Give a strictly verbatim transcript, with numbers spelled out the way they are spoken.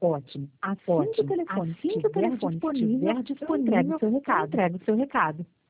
Ótimo, Assim que o ótimo. telefone Assim que o estiver telefone disponível, estiver eu entrego disponível, o seu eu recado. entrego o seu recado.